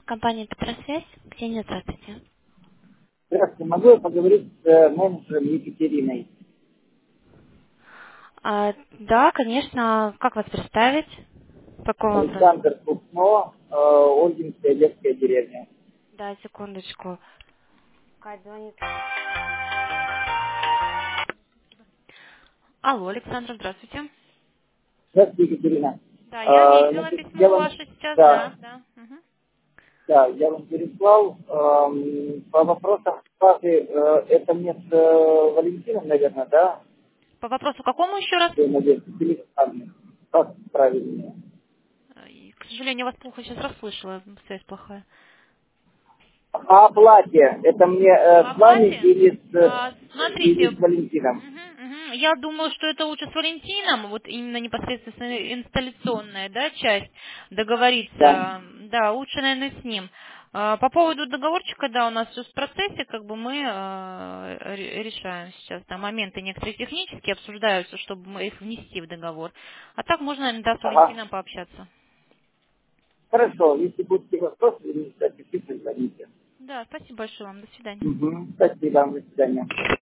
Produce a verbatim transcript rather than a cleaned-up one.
Компания Петросвязь. Ксения, здравствуйте. Здравствуйте, могу я поговорить с э, менеджером Екатериной? А, да, конечно. Как вас представить? По какому вопросу? Александр Купно, э, Ольгинская детская деревня. Да, секундочку. Кать звонит. Алло, Александр, здравствуйте. Здравствуйте, Екатерина. Да, я Э, видела значит, я письмо вам, ваше сейчас, да, да. Да. Мгм. да, я вам переслал эм, по вопросам оплаты, э, это мне с э, Валентином, наверное, да? По вопросу какому еще раз? Я надеюсь, или с вами. Как правильнее? Э, и, К сожалению, я вас плохо сейчас расслышала, связь плохая. По оплате, это мне По э, с вами оплате? или с, А, э, или смотрите, с Валентином? мгм, мгм. Я думаю, что это лучше с Валентином, вот именно непосредственно инсталляционная, да, часть, Да. договориться, да, лучше, наверное, с ним. А, По поводу договорчика, да, у нас все в процессе, как бы мы э, ре- решаем сейчас, да, моменты некоторые технические обсуждаются, чтобы мы их внести в договор. А так можно, наверное, да, с Ага. Валентином пообщаться. Хорошо, если будут какие вопросы, вы мне, кстати, звоните. Да, спасибо большое вам, до свидания. Угу. Спасибо, до свидания.